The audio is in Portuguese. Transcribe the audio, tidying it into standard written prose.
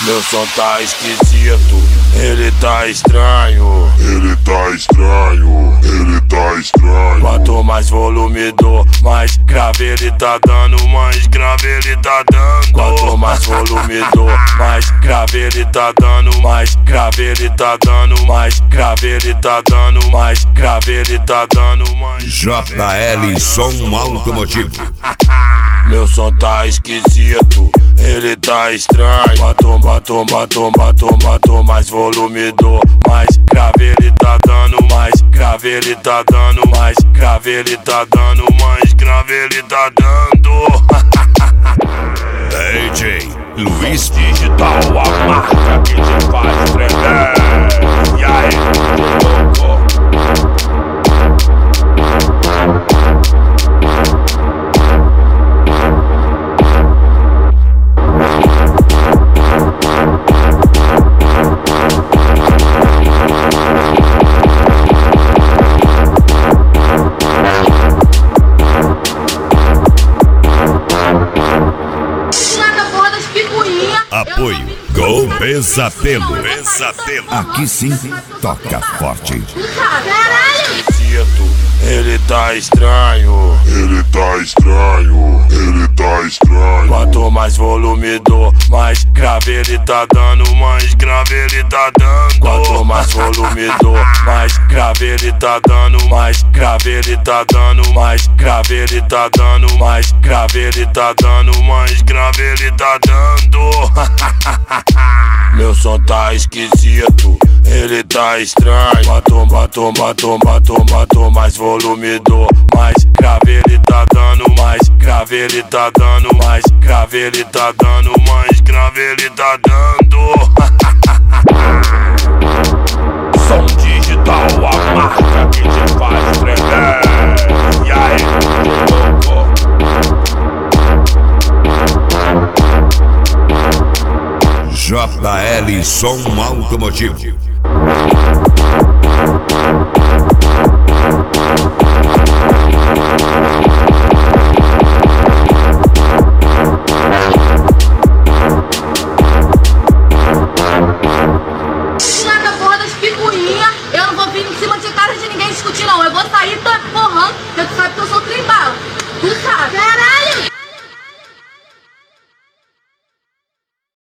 Meu som tá esquisito, ele tá estranho. Ele tá estranho, ele tá estranho. Quanto mais volume dou, mais grave ele tá dando, mais grave ele tá dando. Quanto mais volume dou, mais grave ele tá dando, mais grave ele tá dando, mais grave ele tá dando, mais grave ele tá dando, mais. JL Som Automotivo. Meu som tá esquisito, ele tá estranho. Quanto mais volume dou, mais grave ele tá dando, mais grave ele tá dando, mais grave ele tá dando, mais grave ele tá dando. DJ Luiz Digital, a marca que te faz tremer. E aí, louco? Apoio Gol Pesadelo. Aqui sim toca forte. Ele tá estranho, ele tá estranho, ele tá estranho. Quanto mais volume dou, mais grave ele tá dando, mais grave ele tá dando. Quanto mais volume dou, mais grave ele tá dando, mais grave ele tá dando, mais grave ele tá dando, mais grave ele tá dando, mais grave ele tá dando. Meu som tá esquisito, ele tá estranho. Quanto mais volume dou, mais grave ele tá dando, mais grave ele tá dando, mais grave ele tá dando, mais grave ele tá dando. Som digital, a marca que te faz tremer. E aí, louco? JL Som Automotivo. Eu não vou vir em cima de cara de ninguém discutir, não. Eu vou sair porrando, porque tu sabe que eu sou